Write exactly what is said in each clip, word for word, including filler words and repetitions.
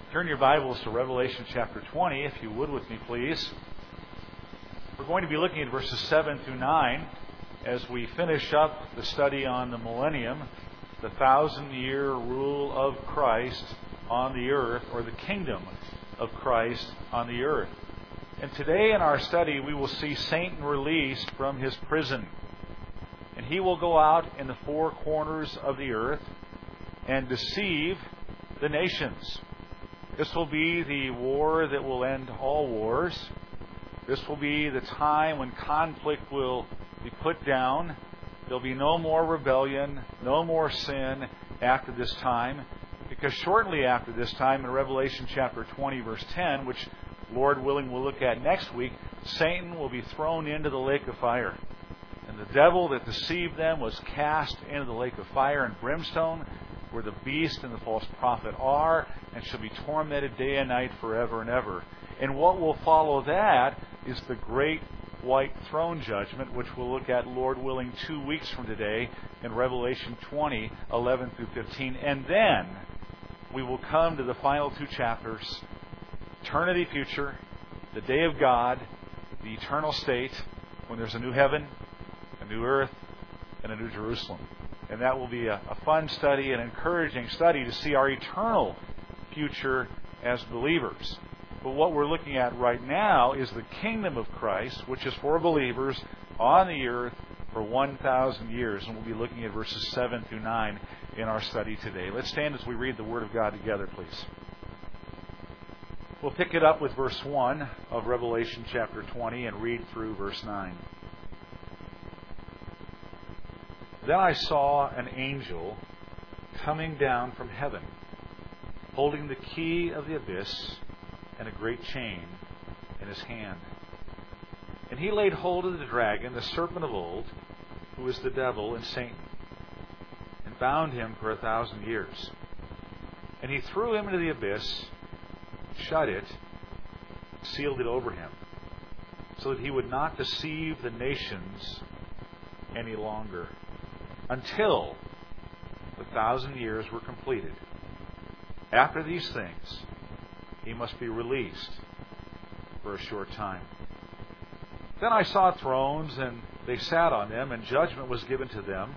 Turn your Bibles to Revelation chapter twenty, if you would with me, please. We're going to be looking at verses seven through nine as we finish up the study on the millennium, the thousand-year rule of Christ on the earth, or the kingdom of Christ on the earth. And today in our study we will see Satan released from his prison. And he will go out in the four corners of the earth and deceive the nations. This will be the war that will end all wars. This will be the time when conflict will be put down. There'll be no more rebellion, no more sin after this time. Because shortly after this time, in Revelation chapter twenty, verse ten, which Lord willing we'll look at next week, Satan will be thrown into the lake of fire. And the devil that deceived them was cast into the lake of fire and brimstone, where the beast and the false prophet are, and shall be tormented day and night forever and ever. And what will follow that is the great white throne judgment, which we'll look at, Lord willing, two weeks from today in Revelation twenty, eleven through fifteen. And then we will come to the final two chapters, eternity future, the day of God, the eternal state, when there's a new heaven, a new earth, and a new Jerusalem. And that will be a, a fun study, an encouraging study to see our eternal future as believers. But what we're looking at right now is the kingdom of Christ, which is for believers on the earth for one thousand years. And we'll be looking at verses seven through nine in our study today. Let's stand as we read the Word of God together, please. We'll pick it up with verse one of Revelation chapter twenty and read through verse nine. Then I saw an angel coming down from heaven, holding the key of the abyss and a great chain in his hand. And he laid hold of the dragon, the serpent of old, who is the devil and Satan, and bound him for a thousand years. And he threw him into the abyss, shut it, sealed it over him, so that he would not deceive the nations any longer, until the thousand years were completed. After these things, he must be released for a short time. Then I saw thrones, and they sat on them, and judgment was given to them.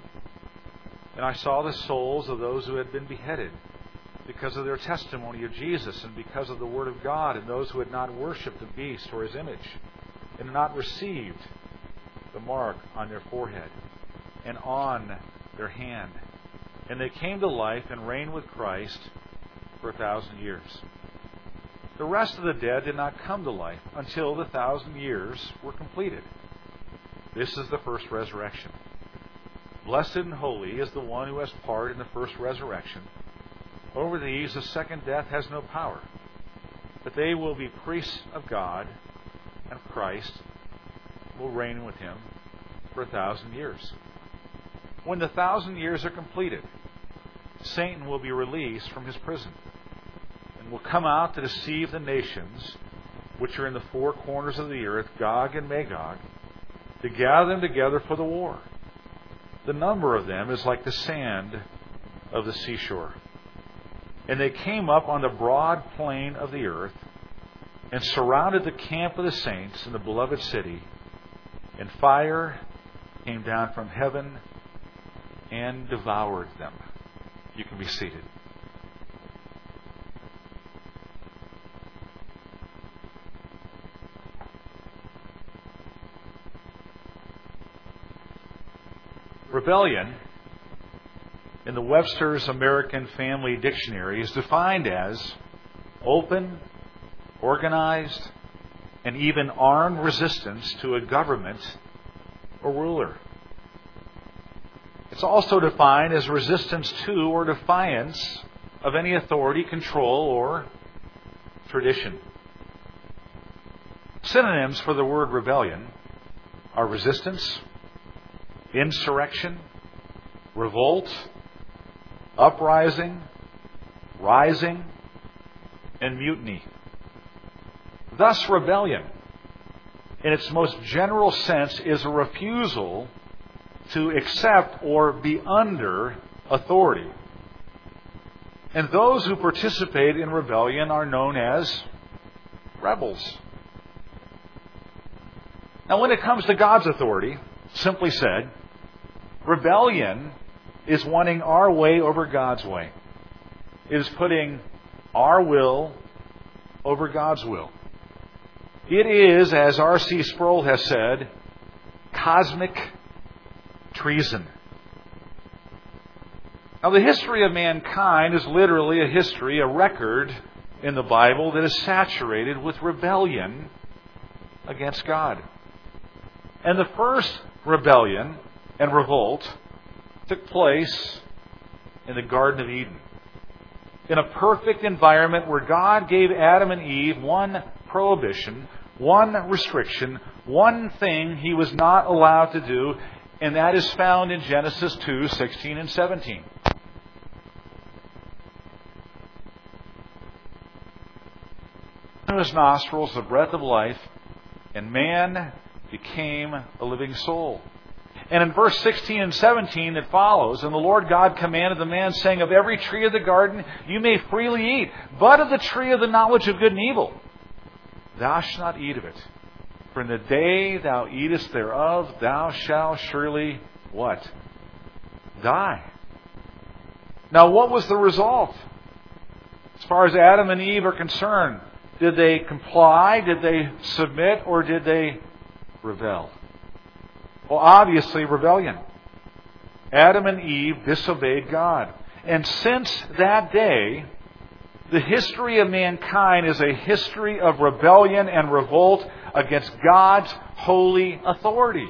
And I saw the souls of those who had been beheaded because of their testimony of Jesus, and because of the Word of God, and those who had not worshipped the beast or his image, and had not received the mark on their forehead and on their hand. And they came to life and reigned with Christ for a thousand years. The rest of the dead did not come to life until the thousand years were completed. This is the first resurrection. Blessed and holy is the one who has part in the first resurrection. Over these the second death has no power, but they will be priests of God, and Christ will reign with him for a thousand years. When the thousand years are completed, Satan will be released from his prison and will come out to deceive the nations which are in the four corners of the earth, Gog and Magog, to gather them together for the war. The number of them is like the sand of the seashore. And they came up on the broad plain of the earth and surrounded the camp of the saints in the beloved city, and fire came down from heaven and devoured them. You can be seated. Rebellion, in the Webster's American Family Dictionary, is defined as open, organized, and even armed resistance to a government or ruler. It's also defined as resistance to or defiance of any authority, control, or tradition. Synonyms for the word rebellion are resistance, insurrection, revolt, uprising, rising, and mutiny. Thus, rebellion, in its most general sense, is a refusal to accept or be under authority. And those who participate in rebellion are known as rebels. Now, when it comes to God's authority, simply said, rebellion is wanting our way over God's way. It is putting our will over God's will. It is, as R C Sproul has said, cosmic treason. Now, the history of mankind is literally a history, a record in the Bible that is saturated with rebellion against God. And the first rebellion and revolt took place in the Garden of Eden, in a perfect environment where God gave Adam and Eve one prohibition, one restriction, one thing He was not allowed to do, and that is found in Genesis two, sixteen and seventeen. In His nostrils the breath of life, and man became a living soul. And in verse sixteen and seventeen that follows, and the Lord God commanded the man, saying, of every tree of the garden you may freely eat, but of the tree of the knowledge of good and evil thou shalt not eat of it. For in the day thou eatest thereof, thou shalt surely, what? Die. Now, what was the result? As far as Adam and Eve are concerned, did they comply, did they submit, or did they rebel? Well, obviously rebellion. Adam and Eve disobeyed God. And since that day, the history of mankind is a history of rebellion and revolt against God's holy authority.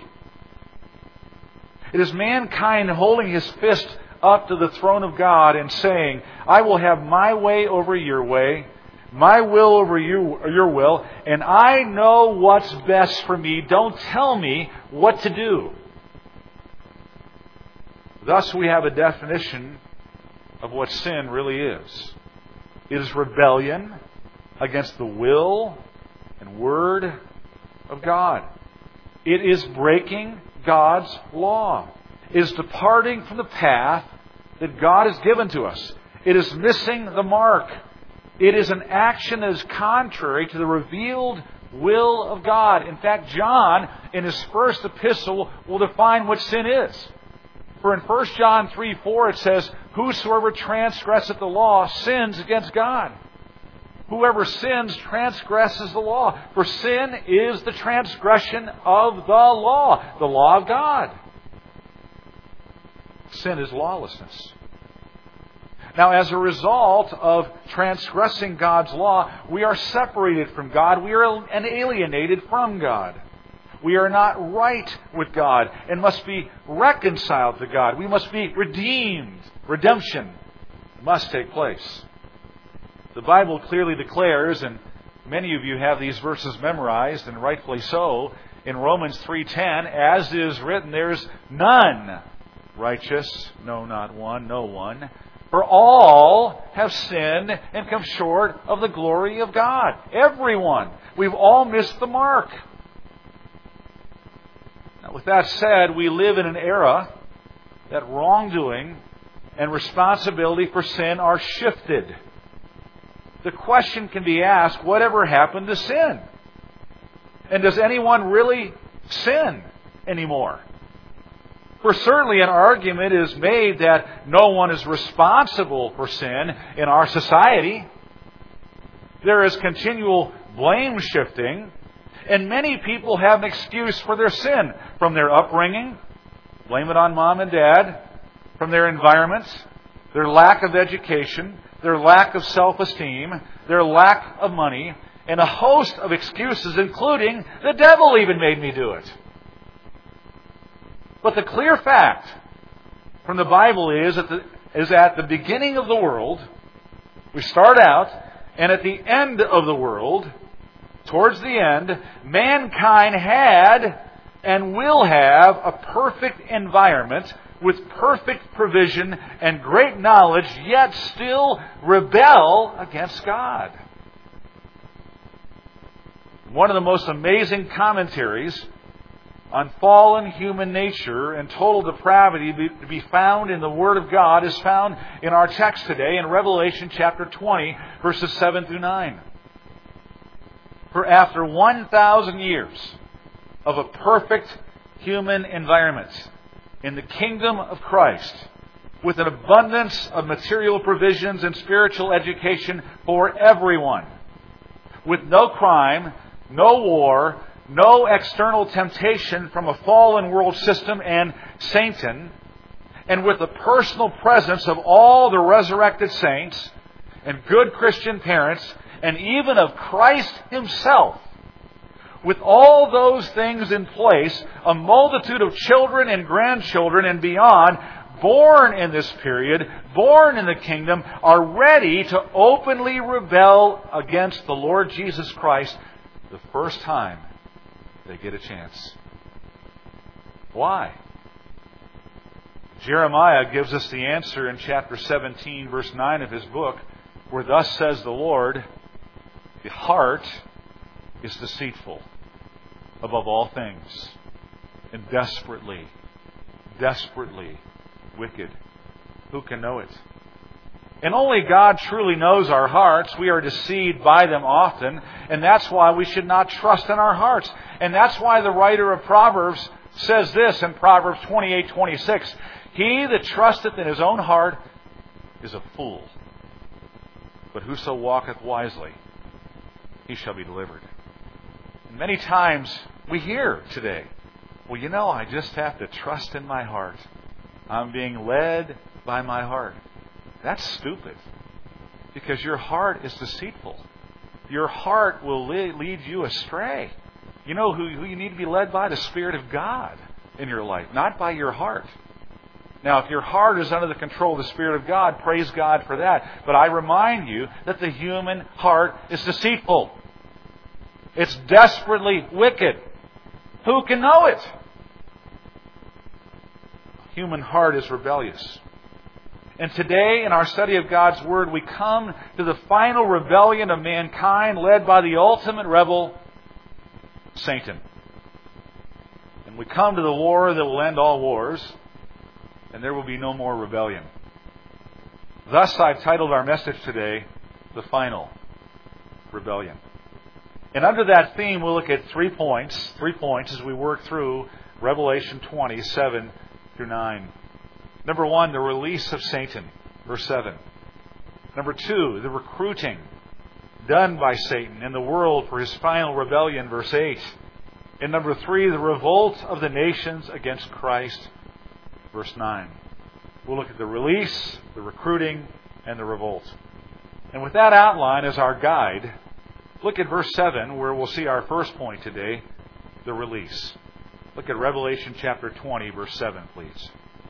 It is mankind holding his fist up to the throne of God and saying, I will have my way over your way, my will over you, your will, and I know what's best for me. Don't tell me what to do. Thus we have a definition of what sin really is. It is rebellion against the will and word of God. It is breaking God's law. It is departing from the path that God has given to us. It is missing the mark. It is an action that is contrary to the revealed will of God. In fact, John, in his first epistle, will define what sin is. For in First John three four it says, whosoever transgresseth the law sins against God. Whoever sins transgresses the law. For sin is the transgression of the law, the law of God. Sin is lawlessness. Now, as a result of transgressing God's law, we are separated from God. We are alienated from God. We are not right with God and must be reconciled to God. We must be redeemed. Redemption must take place. The Bible clearly declares, and many of you have these verses memorized, and rightfully so, in Romans three ten, as is written, there is none righteous, no, not one, no one. For all have sinned and come short of the glory of God. Everyone. We've all missed the mark. Now, with that said, we live in an era that wrongdoing and responsibility for sin are shifted. The question can be asked, whatever happened to sin? And does anyone really sin anymore? For certainly an argument is made that no one is responsible for sin in our society. There is continual blame shifting, and many people have an excuse for their sin from their upbringing. Blame it on mom and dad. From their environment, their lack of education, their lack of self-esteem, their lack of money, and a host of excuses, including the devil even made me do it. But the clear fact from the Bible is that the, is at the beginning of the world, we start out, and at the end of the world, towards the end, mankind had and will have a perfect environment with perfect provision and great knowledge, yet still rebel against God. One of the most amazing commentaries on fallen human nature and total depravity to be found in the Word of God is found in our text today in Revelation chapter twenty, verses seven through nine. For after one thousand years of a perfect human environment in the kingdom of Christ, with an abundance of material provisions and spiritual education for everyone, with no crime, no war, no external temptation from a fallen world system and Satan, and with the personal presence of all the resurrected saints and good Christian parents, and even of Christ Himself, with all those things in place, a multitude of children and grandchildren and beyond, born in this period, born in the kingdom, are ready to openly rebel against the Lord Jesus Christ the first time they get a chance. Why? Jeremiah gives us the answer in chapter seventeen, verse nine of his book, where thus says the Lord, the heart is deceitful above all things and desperately, desperately wicked. Who can know it? And only God truly knows our hearts. We are deceived by them often, and that's why we should not trust in our hearts. And that's why the writer of Proverbs says this in Proverbs twenty-eight twenty-six, he that trusteth in his own heart is a fool, but whoso walketh wisely, he shall be delivered. And many times we hear today, well, you know, I just have to trust in my heart. I'm being led by my heart. That's stupid, because your heart is deceitful. Your heart will lead you astray. You know who, who you need to be led by? The Spirit of God in your life, not by your heart. Now, if your heart is under the control of the Spirit of God, praise God for that. But I remind you that the human heart is deceitful. It's desperately wicked. Who can know it? The human heart is rebellious. And today, in our study of God's Word, we come to the final rebellion of mankind led by the ultimate rebel, Satan. And we come to the war that will end all wars, and there will be no more rebellion. Thus, I've titled our message today, The Final Rebellion. And under that theme, we'll look at three points, three points as we work through Revelation twenty, seven through nine. Number one, the release of Satan, verse seven. Number two, the recruiting done by Satan in the world for his final rebellion, verse eight. And number three, the revolt of the nations against Christ, verse nine. We'll look at the release, the recruiting, and the revolt. And with that outline as our guide, look at verse seven, where we'll see our first point today, the release. Look at Revelation chapter twenty, verse seven, please.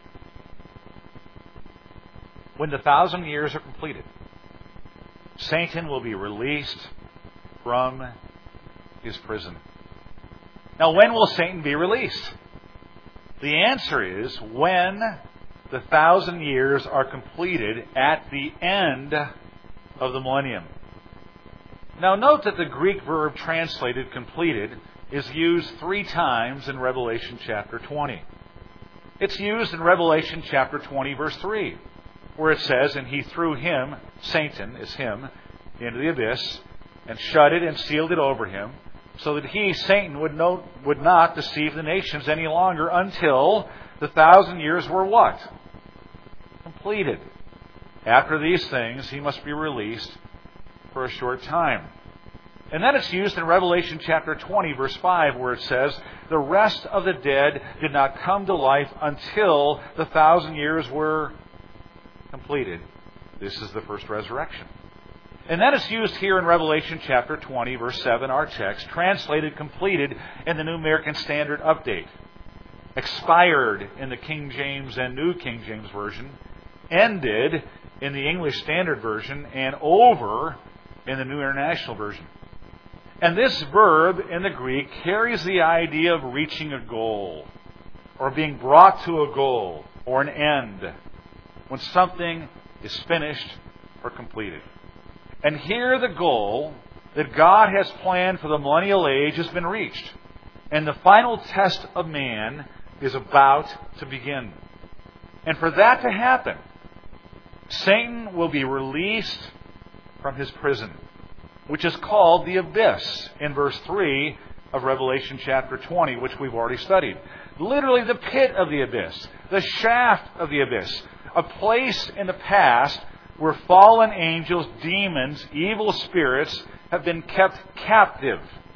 When the thousand years are completed, Satan will be released from his prison. Now, when will Satan be released? The answer is when the thousand years are completed at the end of the millennium. Now, note that the Greek verb translated completed is used three times in Revelation chapter twenty. It's used in Revelation chapter twenty, verse three, where it says, and he threw him, Satan is him, into the abyss, and shut it and sealed it over him, so that he, Satan, would, no, would not deceive the nations any longer until the thousand years were what? Completed. After these things, he must be released for a short time. And then it's used in Revelation chapter twenty, verse five, where it says, the rest of the dead did not come to life until the thousand years were completed. This is the first resurrection. And then it's used here in Revelation chapter twenty, verse seven, our text, translated completed in the New American Standard Update, expired in the King James and New King James Version, ended in the English Standard Version, and over in the New International Version. And this verb in the Greek carries the idea of reaching a goal, or being brought to a goal, or an end, when something is finished or completed. And here the goal that God has planned for the millennial age has been reached. And the final test of man is about to begin. And for that to happen, Satan will be released from his prison, which is called the abyss in verse three of Revelation chapter twenty, which we've already studied. Literally the pit of the abyss, the shaft of the abyss, a place in the past where fallen angels, demons, evil spirits have been kept captive.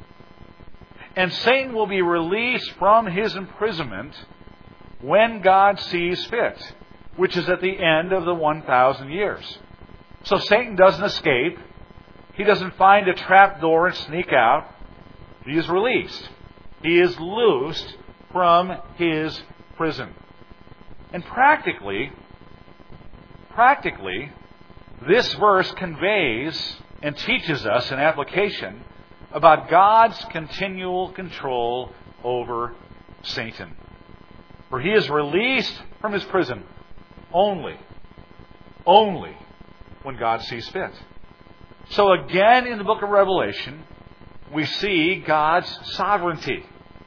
And Satan will be released from his imprisonment when God sees fit, which is at the end of the one thousand years. So Satan doesn't escape. He doesn't find a trap door and sneak out. He is released. He is loosed from his prison. And practically, practically, this verse conveys and teaches us an application about God's continual control over Satan. For he is released from his prison only, only when God sees fit. So again in the book of Revelation, we see God's sovereignty.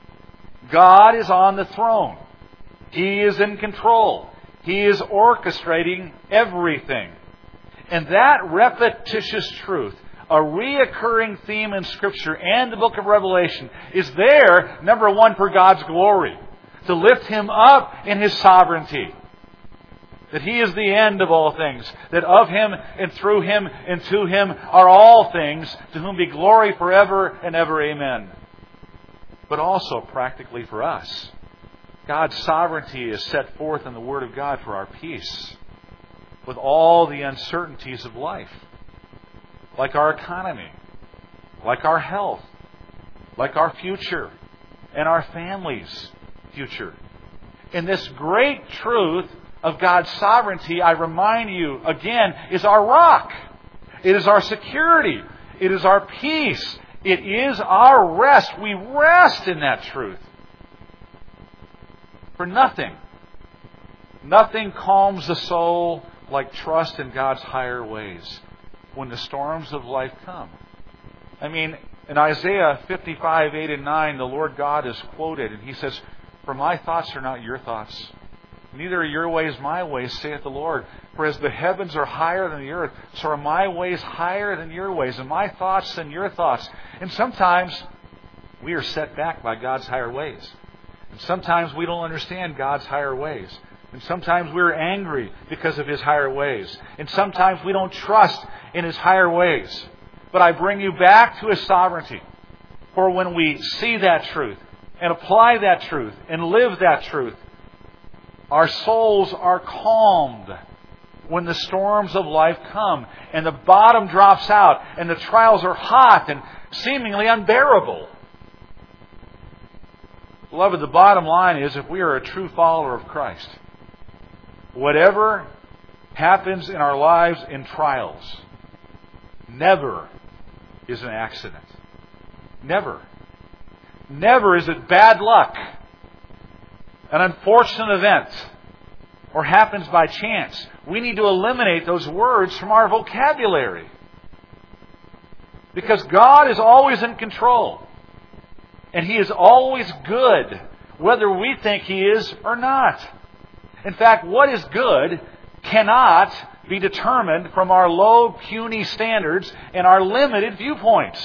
God is on the throne. He is in control. He is orchestrating everything. And that repetitious truth, a reoccurring theme in Scripture and the book of Revelation, is there, number one, for God's glory. To lift Him up in His sovereignty. That He is the end of all things. That of Him and through Him and to Him are all things, to whom be glory forever and ever. Amen. But also practically for us. God's sovereignty is set forth in the Word of God for our peace. With all the uncertainties of life. Like our economy. Like our health. Like our future. And our family's future. And this great truth of God's sovereignty, I remind you again, is our rock. It is our security. It is our peace. It is our rest. We rest in that truth. For nothing, nothing calms the soul like trust in God's higher ways when the storms of life come. I mean, in Isaiah fifty-five, eight and nine, the Lord God is quoted, and He says, "For my thoughts are not your thoughts, neither are your ways my ways, saith the Lord. For as the heavens are higher than the earth, so are my ways higher than your ways, and my thoughts than your thoughts." And sometimes we are set back by God's higher ways. And sometimes we don't understand God's higher ways. And sometimes we're angry because of His higher ways. And sometimes we don't trust in His higher ways. But I bring you back to His sovereignty. For when we see that truth, and apply that truth, and live that truth, our souls are calmed when the storms of life come, and the bottom drops out, and the trials are hot and seemingly unbearable. Beloved, the bottom line is, if we are a true follower of Christ, whatever happens in our lives in trials never is an accident. Never. Never is it bad luck, an unfortunate event, or happens by chance. We need to eliminate those words from our vocabulary. Because God is always in control. And He is always good, whether we think He is or not. In fact, what is good cannot be determined from our low, puny standards and our limited viewpoints.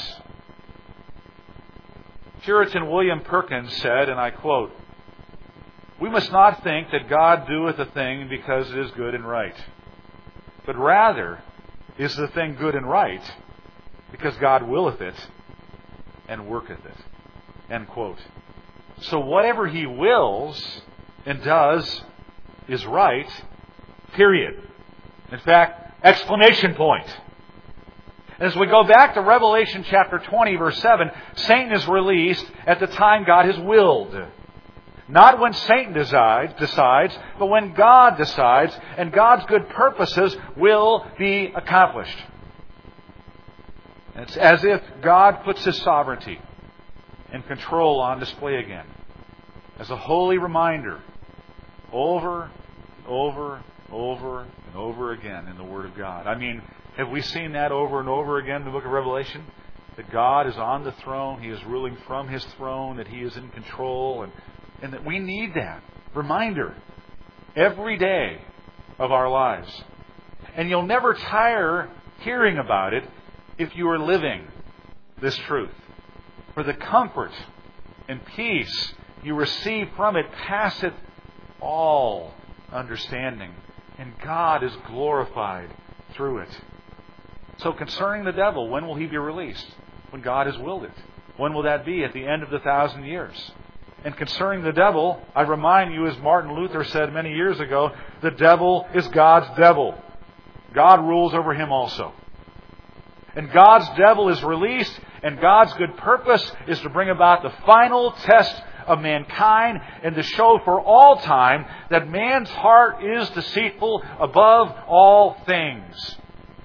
Puritan William Perkins said, and I quote, "We must not think that God doeth a thing because it is good and right, but rather is the thing good and right because God willeth it and worketh it." End quote. So whatever He wills and does is right, period. In fact, exclamation point. And as we go back to Revelation chapter twenty, verse seven, Satan is released at the time God has willed. Not when Satan decides, decides, but when God decides, and God's good purposes will be accomplished. And it's as if God puts His sovereignty and control on display again, as a holy reminder, over and over and over and over again in the Word of God. I mean, have we seen that over and over again in the book of Revelation? that God is on the throne, He is ruling from His throne, that He is in control, and, and that we need that reminder every day of our lives. And you'll never tire hearing about it if you are living this truth. For the comfort and peace you receive from it passeth all understanding, and God is glorified through it. So concerning the devil, when will he be released? When God has willed it. When will that be? At the end of the thousand years. And concerning the devil, I remind you, as Martin Luther said many years ago, the devil is God's devil. God rules over him also. And God's devil is released, and God's good purpose is to bring about the final test of mankind and to show for all time that man's heart is deceitful above all things.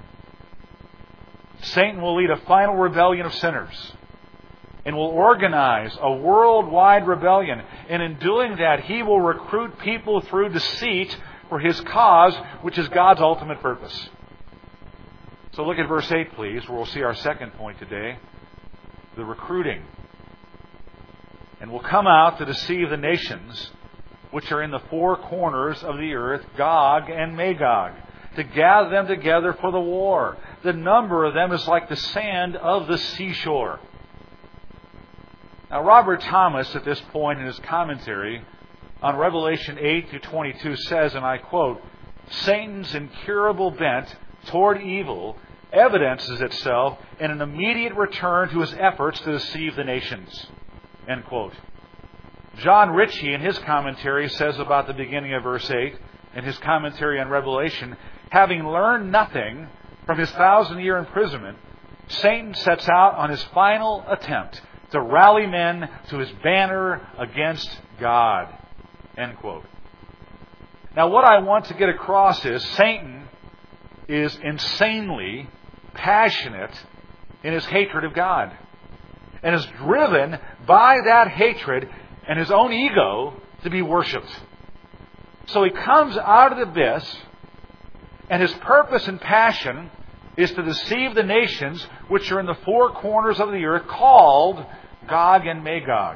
Satan will lead a final rebellion of sinners and will organize a worldwide rebellion. And in doing that, he will recruit people through deceit for his cause, which is God's ultimate purpose. So look at verse eight, please, where we'll see our second point today. The recruiting. And will come out to deceive the nations which are in the four corners of the earth, Gog and Magog, to gather them together for the war. The number of them is like the sand of the seashore. Now, Robert Thomas, at this point in his commentary on Revelation eight to twenty-two, says, and I quote, Satan's incurable bent toward evil evidences itself in an immediate return to his efforts to deceive the nations. End quote. John Ritchie, in his commentary, says about the beginning of verse eight, in his commentary on Revelation, having learned nothing from his thousand-year imprisonment, Satan sets out on his final attempt to rally men to his banner against God. End quote. Now, what I want to get across is Satan is insanely passionate in his hatred of God, and is driven by that hatred and his own ego to be worshipped. So he comes out of the abyss, and his purpose and passion is to deceive the nations which are in the four corners of the earth, called Gog and Magog.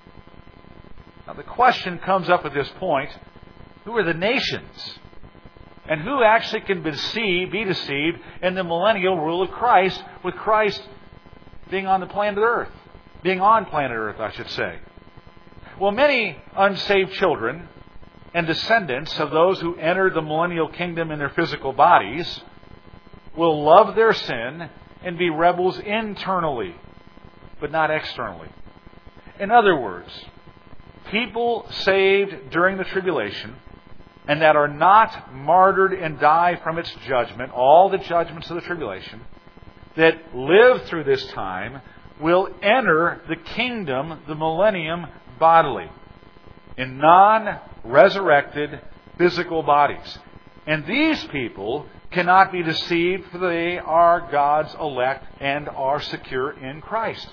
Now the question comes up at this point, who are the nations? And who actually can be deceived, be deceived in the millennial rule of Christ, with Christ being on the planet Earth? Being on planet Earth, I should say. Well, many unsaved children and descendants of those who entered the millennial kingdom in their physical bodies will love their sin and be rebels internally, but not externally. In other words, people saved during the tribulation and that are not martyred and die from its judgment, all the judgments of the tribulation, that live through this time will enter the kingdom, the millennium, bodily, in non-resurrected physical bodies. And these people cannot be deceived, for they are God's elect and are secure in Christ.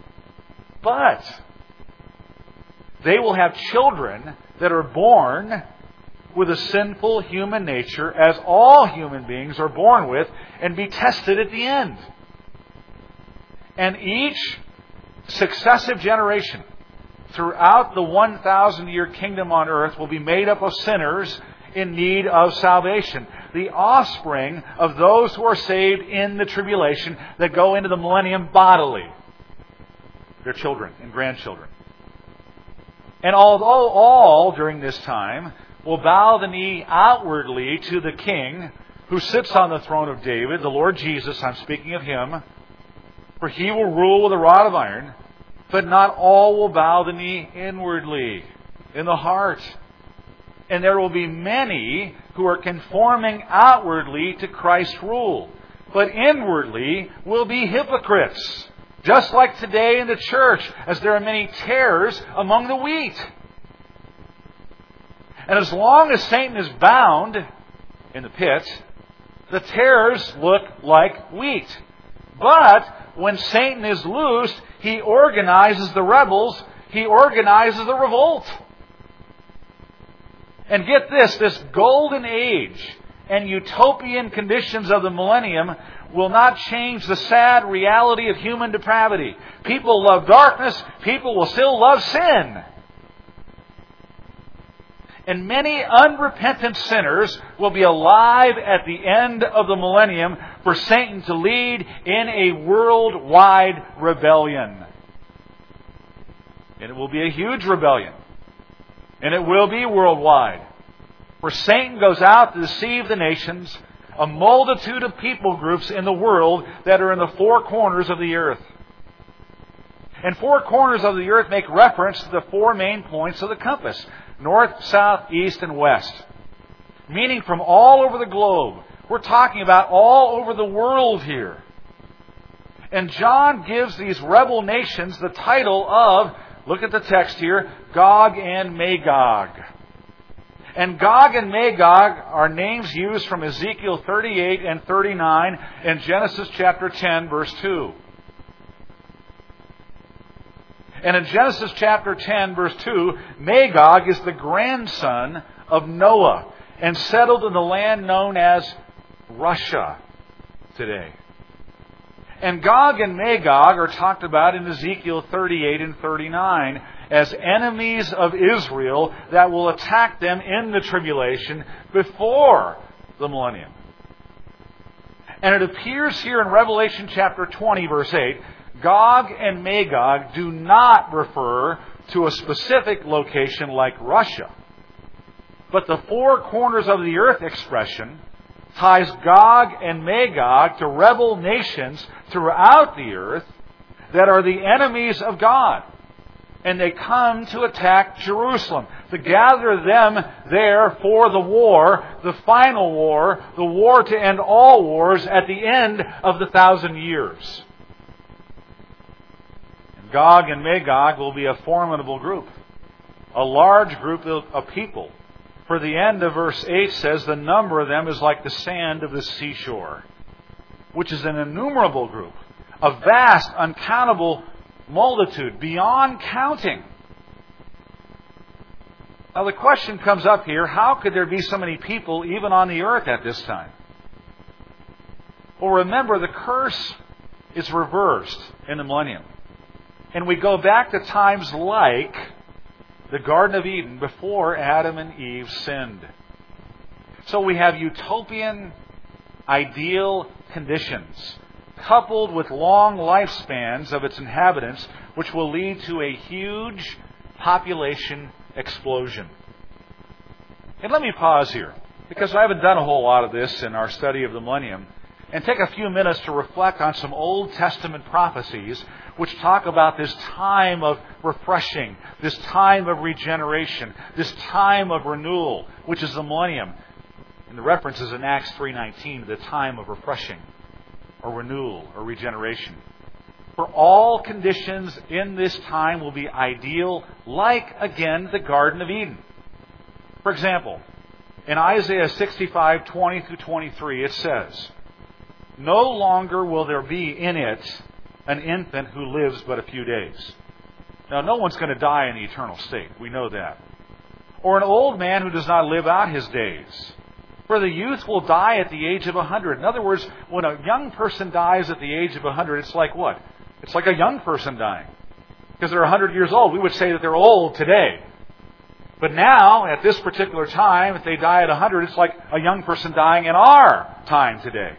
But they will have children that are born with a sinful human nature, as all human beings are born with, and be tested at the end. And each successive generation throughout the one thousand year kingdom on earth will be made up of sinners in need of salvation. The offspring of those who are saved in the tribulation that go into the millennium bodily. Their children and grandchildren. And although all during this time will bow the knee outwardly to the King who sits on the throne of David, the Lord Jesus, I'm speaking of Him, for He will rule with a rod of iron, but not all will bow the knee inwardly, in the heart. And there will be many who are conforming outwardly to Christ's rule, but inwardly will be hypocrites. Just like today in the church, as there are many tares among the wheat. And as long as Satan is bound in the pit, the tares look like wheat. But when Satan is loosed, he organizes the rebels, he organizes the revolt. And get this, this golden age and utopian conditions of the millennium will not change the sad reality of human depravity. People love darkness. People will still love sin. And many unrepentant sinners will be alive at the end of the millennium for Satan to lead in a worldwide rebellion. And it will be a huge rebellion. And it will be worldwide. For Satan goes out to deceive the nations, a multitude of people groups in the world that are in the four corners of the earth. And four corners of the earth make reference to the four main points of the compass. North, south, east, and west. Meaning from all over the globe. We're talking about all over the world here. And John gives these rebel nations the title of, look at the text here, Gog and Magog. And Gog and Magog are names used from Ezekiel thirty-eight and thirty-nine and Genesis chapter ten, verse two. And in Genesis chapter ten, verse two, Magog is the grandson of Noah and settled in the land known as Russia today. And Gog and Magog are talked about in Ezekiel thirty-eight and thirty-nine as enemies of Israel that will attack them in the tribulation before the millennium. And it appears here in Revelation chapter twenty, verse eight, Gog and Magog do not refer to a specific location like Russia. But the four corners of the earth expression ties Gog and Magog to rebel nations throughout the earth that are the enemies of God. And they come to attack Jerusalem, to gather them there for the war, the final war, the war to end all wars at the end of the thousand years. Gog and Magog will be a formidable group, a large group of people. For the end of verse eight says the number of them is like the sand of the seashore, which is an innumerable group, a vast, uncountable multitude, beyond counting. Now the question comes up here, how could there be so many people even on the earth at this time? Well, remember, the curse is reversed in the millennium. And we go back to times like the Garden of Eden before Adam and Eve sinned. So we have utopian, ideal conditions, coupled with long lifespans of its inhabitants, which will lead to a huge population explosion. And let me pause here, because I haven't done a whole lot of this in our study of the millennium, and take a few minutes to reflect on some Old Testament prophecies which talk about this time of refreshing, this time of regeneration, this time of renewal, which is the millennium. And the reference is in Acts three nineteen to the time of refreshing, or renewal, or regeneration. For all conditions in this time will be ideal, like, again, the Garden of Eden. For example, in Isaiah sixty-five, twenty through twenty-three, it says, "No longer will there be in it an infant who lives but a few days." Now, no one's going to die in the eternal state. We know that. Or an old man who does not live out his days. For the youth will die at the age of a hundred. In other words, when a young person dies at the age of a hundred, it's like what? It's like a young person dying. Because they're a hundred years old. We would say that they're old today. But now, at this particular time, if they die at a hundred, it's like a young person dying in our time today.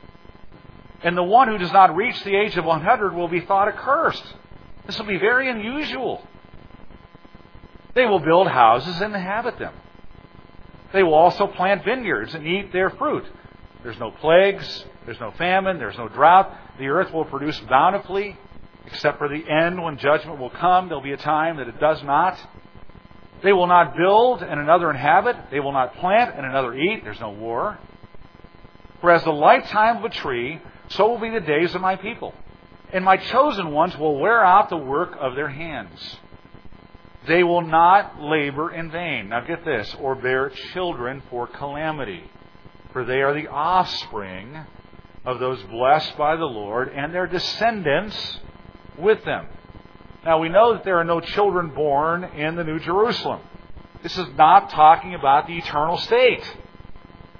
And the one who does not reach the age of one hundred will be thought accursed. This will be very unusual. They will build houses and inhabit them. They will also plant vineyards and eat their fruit. There's no plagues, there's no famine, there's no drought. The earth will produce bountifully, except for the end when judgment will come. There'll be a time that it does not. They will not build and another inhabit. They will not plant and another eat. There's no war. For as the lifetime of a tree, so will be the days of my people. And my chosen ones will wear out the work of their hands. They will not labor in vain. Now get this, or bear children for calamity. For they are the offspring of those blessed by the Lord, and their descendants with them. Now we know that there are no children born in the New Jerusalem. This is not talking about the eternal state.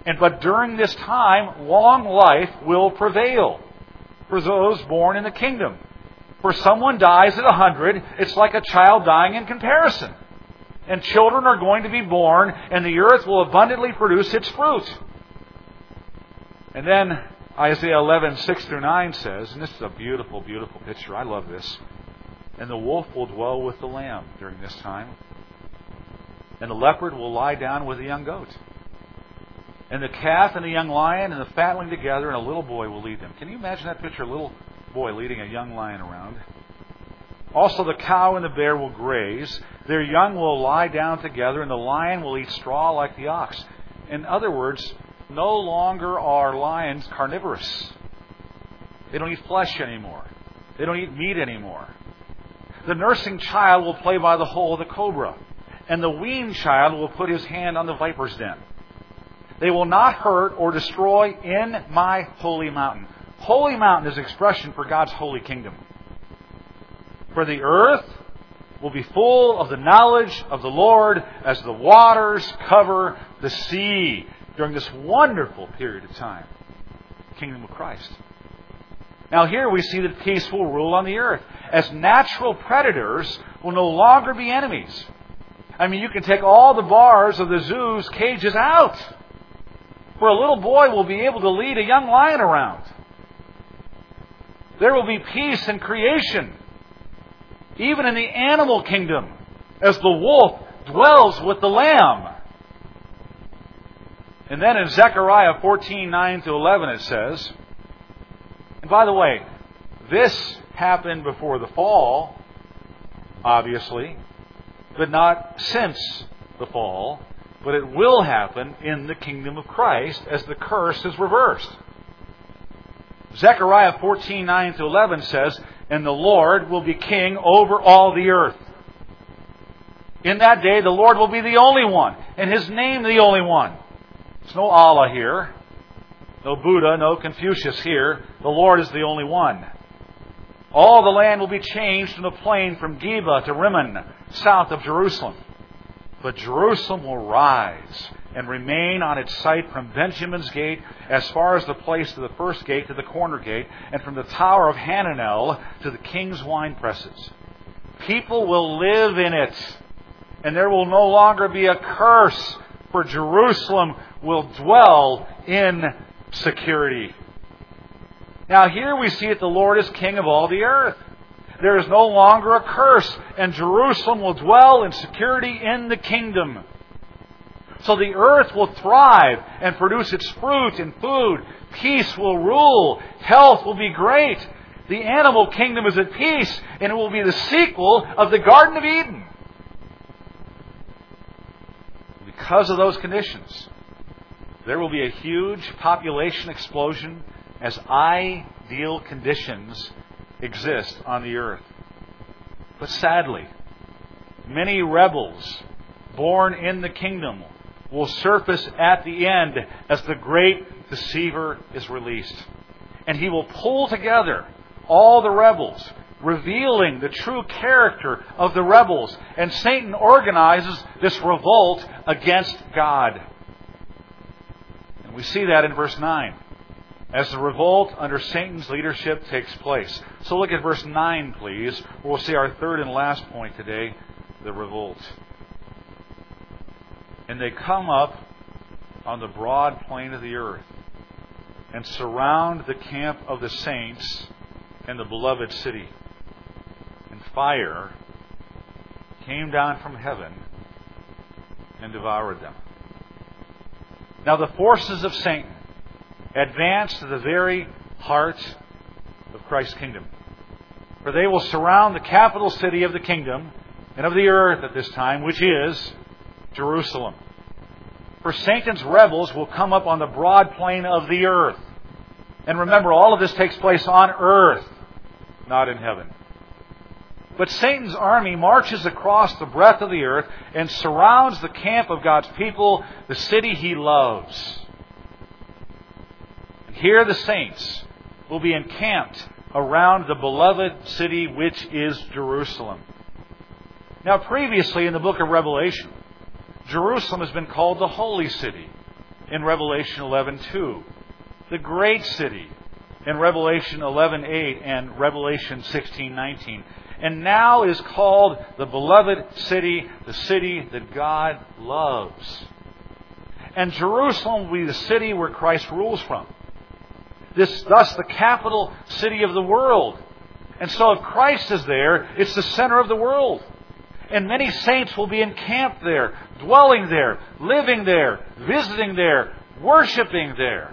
And but during this time, long life will prevail for those born in the kingdom. For someone dies at a hundred, it's like a child dying in comparison. And children are going to be born, and the earth will abundantly produce its fruit. And then Isaiah eleven, six through nine says, and this is a beautiful, beautiful picture. I love this. And the wolf will dwell with the lamb during this time. And the leopard will lie down with the young goat. And the calf and the young lion and the fatling together, and a little boy will lead them. Can you imagine that picture? A little boy leading a young lion around. Also the cow and the bear will graze. Their young will lie down together, and the lion will eat straw like the ox. In other words, no longer are lions carnivorous. They don't eat flesh anymore. They don't eat meat anymore. The nursing child will play by the hole of the cobra, and the weaned child will put his hand on the viper's den. They will not hurt or destroy in my holy mountain. Holy mountain is expression for God's holy kingdom. For the earth will be full of the knowledge of the Lord as the waters cover the sea during this wonderful period of time. Kingdom of Christ. Now here we see that peace will rule on the earth, as natural predators will no longer be enemies. I mean, you can take all the bars of the zoo's cages out. For a little boy will be able to lead a young lion around. There will be peace in creation, even in the animal kingdom, as the wolf dwells with the lamb. And then in Zechariah fourteen, nine to eleven it says, and by the way, this happened before the fall, obviously, but not since the fall. But it will happen in the kingdom of Christ as the curse is reversed. Zechariah fourteen, nine to eleven says, and the Lord will be king over all the earth. In that day the Lord will be the only one, and His name the only one. There's no Allah here, no Buddha, no Confucius here. The Lord is the only one. All the land will be changed from the plain from Geba to Rimmon, south of Jerusalem. But Jerusalem will rise and remain on its site from Benjamin's gate as far as the place to the first gate to the corner gate, and from the tower of Hananel to the king's wine presses. People will live in it, and there will no longer be a curse, for Jerusalem will dwell in security. Now here we see that the Lord is king of all the earth. There is no longer a curse, and Jerusalem will dwell in security in the kingdom. So the earth will thrive and produce its fruit and food. Peace will rule. Health will be great. The animal kingdom is at peace, and it will be the sequel of the Garden of Eden. Because of those conditions, there will be a huge population explosion as ideal conditions exist on the earth. But sadly, many rebels born in the kingdom will surface at the end as the great deceiver is released. And he will pull together all the rebels, revealing the true character of the rebels. And Satan organizes this revolt against God. And we see that in verse nine. As the revolt under Satan's leadership takes place. So look at verse nine, please. We'll see our third and last point today, the revolt. And they come up on the broad plain of the earth and surround the camp of the saints and the beloved city. And fire came down from heaven and devoured them. Now the forces of Satan advance to the very heart of Christ's kingdom. For they will surround the capital city of the kingdom and of the earth at this time, which is Jerusalem. For Satan's rebels will come up on the broad plain of the earth. And remember, all of this takes place on earth, not in heaven. But Satan's army marches across the breadth of the earth and surrounds the camp of God's people, the city He loves. Here the saints will be encamped around the beloved city, which is Jerusalem. Now previously in the book of Revelation, Jerusalem has been called the Holy City. in Revelation eleven two. The great city in Revelation eleven eight and Revelation sixteen nineteen. And now is called the beloved city, the city that God loves. And Jerusalem will be the city where Christ rules from. This, thus, the capital city of the world. And so if Christ is there, it's the center of the world. And many saints will be encamped there, dwelling there, living there, visiting there, worshiping there.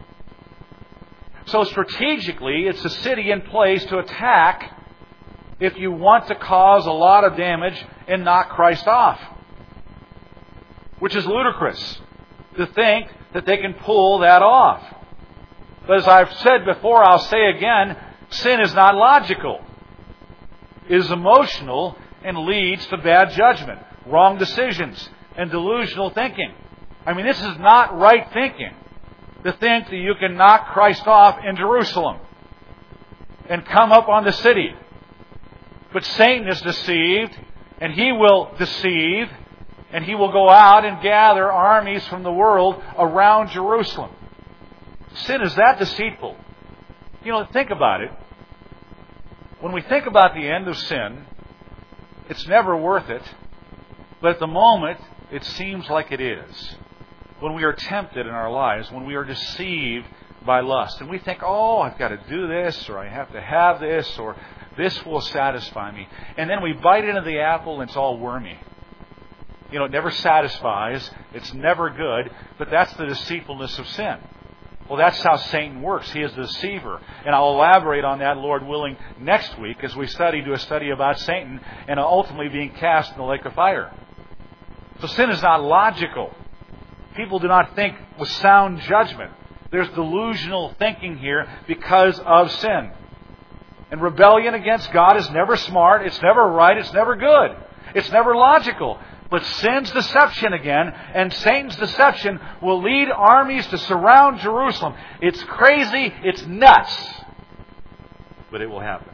So strategically, it's a city in place to attack if you want to cause a lot of damage and knock Christ off. Which is ludicrous to think that they can pull that off. But as I've said before, I'll say again, sin is not logical. It is emotional and leads to bad judgment, wrong decisions, and delusional thinking. I mean, this is not right thinking, to think that you can knock Christ off in Jerusalem and come up on the city. But Satan is deceived, and he will deceive, and he will go out and gather armies from the world around Jerusalem. Sin is that deceitful. You know, think about it. When we think about the end of sin, it's never worth it, but at the moment, it seems like it is. When we are tempted in our lives, when we are deceived by lust, and we think, oh, I've got to do this, or I have to have this, or this will satisfy me. And then we bite into the apple and it's all wormy. You know, it never satisfies, it's never good, but that's the deceitfulness of sin. Well, that's how Satan works. He is the deceiver. And I'll elaborate on that, Lord willing, next week as we study, do a study about Satan and ultimately being cast in the lake of fire. So sin is not logical. People do not think with sound judgment. There's delusional thinking here because of sin. And rebellion against God is never smart, it's never right, it's never good. It's never logical. But sin's deception again, and Satan's deception will lead armies to surround Jerusalem. It's crazy, it's nuts. But it will happen.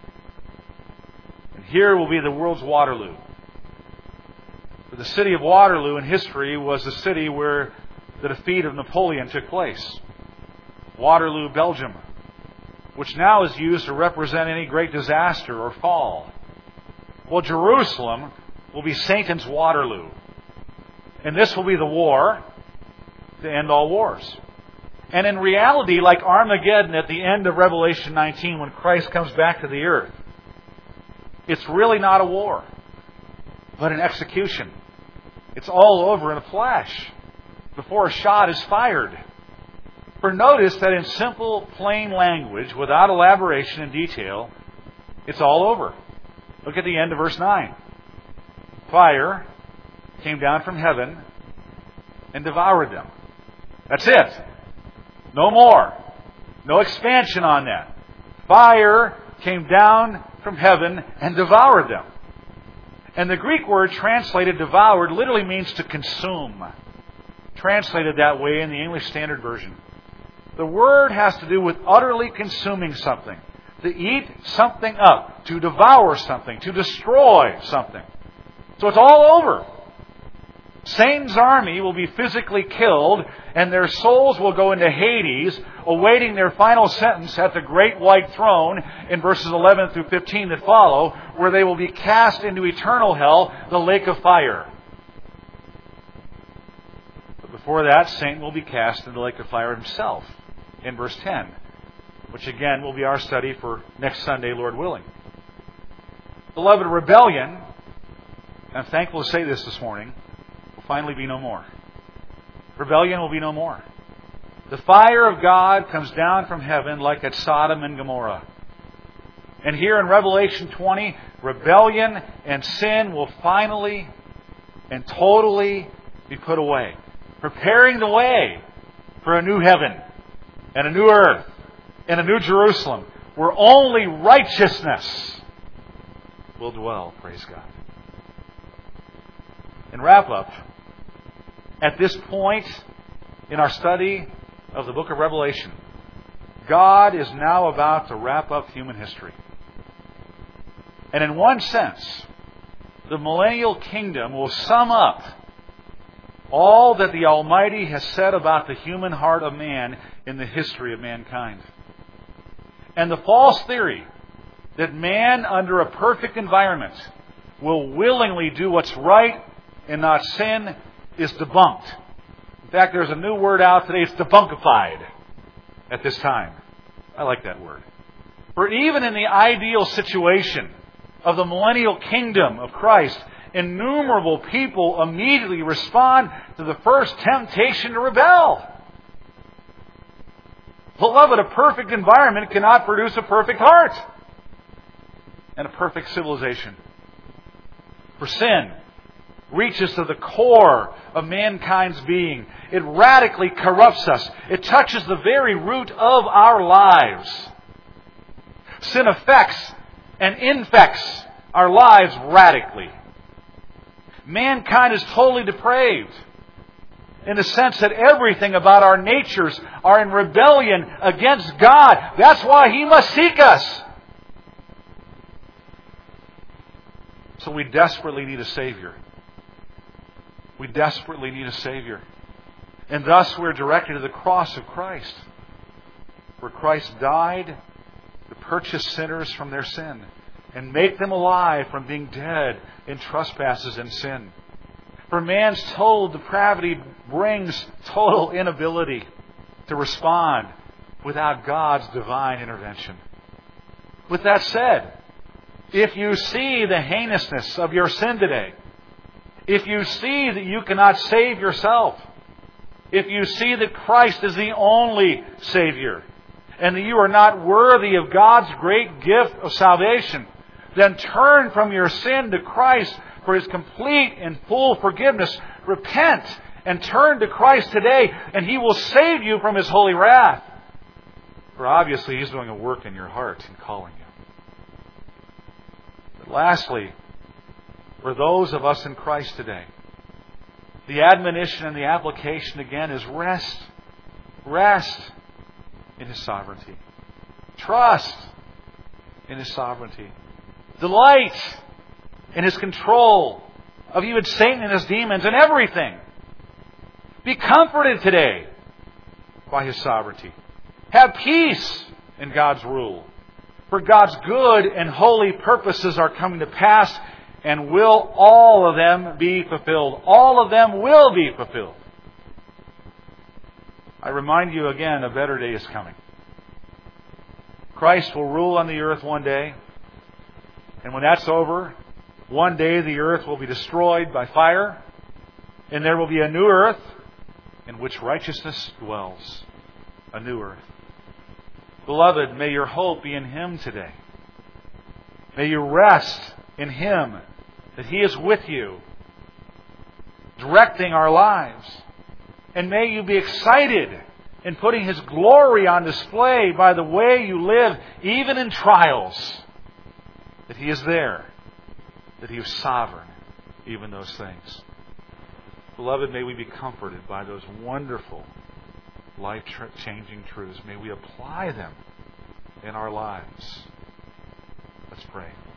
And here will be the world's Waterloo. For the city of Waterloo in history was the city where the defeat of Napoleon took place. Waterloo, Belgium, which now is used to represent any great disaster or fall. Well, Jerusalem will be Satan's Waterloo. And this will be the war to end all wars. And in reality, like Armageddon at the end of Revelation nineteen, when Christ comes back to the earth, it's really not a war, but an execution. It's all over in a flash before a shot is fired. For notice that in simple, plain language, without elaboration and detail, it's all over. Look at the end of verse nine. Fire came down from heaven and devoured them. That's it. No more. No expansion on that. Fire came down from heaven and devoured them. And the Greek word translated devoured literally means to consume. Translated that way in the English Standard Version. The word has to do with utterly consuming something. To eat something up. To devour something. To destroy something. So it's all over. Satan's army will be physically killed, and their souls will go into Hades, awaiting their final sentence at the great white throne in verses eleven through fifteen that follow, where they will be cast into eternal hell, the lake of fire. But before that, Satan will be cast into the lake of fire himself, in verse ten, which again will be our study for next Sunday, Lord willing. Beloved, rebellion, I'm thankful to say this this morning, will finally be no more. Rebellion will be no more. The fire of God comes down from heaven like at Sodom and Gomorrah. And here in Revelation twenty, rebellion and sin will finally and totally be put away, preparing the way for a new heaven and a new earth and a new Jerusalem where only righteousness will dwell. Praise God. And wrap up, at this point in our study of the book of Revelation, God is now about to wrap up human history. And in one sense, the millennial kingdom will sum up all that the Almighty has said about the human heart of man in the history of mankind. And the false theory that man under a perfect environment will willingly do what's right and not sin is debunked. In fact, there's a new word out today, it's debunkified at this time. I like that word. For even in the ideal situation of the millennial kingdom of Christ, innumerable people immediately respond to the first temptation to rebel. Beloved, a perfect environment cannot produce a perfect heart and a perfect civilization. For sin reaches to the core of mankind's being. It radically corrupts us. It touches the very root of our lives. Sin affects and infects our lives radically. Mankind is totally depraved in the sense that everything about our natures are in rebellion against God. That's why He must seek us. So we desperately need a Savior. We desperately need a Savior. And thus we're directed to the cross of Christ, where Christ died to purchase sinners from their sin and make them alive from being dead in trespasses and sin. For man's total depravity brings total inability to respond without God's divine intervention. With that said, if you see the heinousness of your sin today, if you see that you cannot save yourself, if you see that Christ is the only Savior, and that you are not worthy of God's great gift of salvation, then turn from your sin to Christ for His complete and full forgiveness. Repent and turn to Christ today, and He will save you from His holy wrath. For obviously He's doing a work in your heart and calling you. But lastly, for those of us in Christ today, the admonition and the application again is rest. Rest in His sovereignty. Trust in His sovereignty. Delight in His control of even Satan and his demons and everything. Be comforted today by His sovereignty. Have peace in God's rule. For God's good and holy purposes are coming to pass, and will all of them be fulfilled. All of them will be fulfilled. I remind you again, a better day is coming. Christ will rule on the earth one day. And when that's over, one day the earth will be destroyed by fire. And there will be a new earth in which righteousness dwells. A new earth. Beloved, may your hope be in Him today. May you rest in Him, that He is with you, directing our lives. And may you be excited in putting His glory on display by the way you live, even in trials. That He is there, that He is sovereign, even those things. Beloved, may we be comforted by those wonderful, life-changing truths. May we apply them in our lives. Let's pray.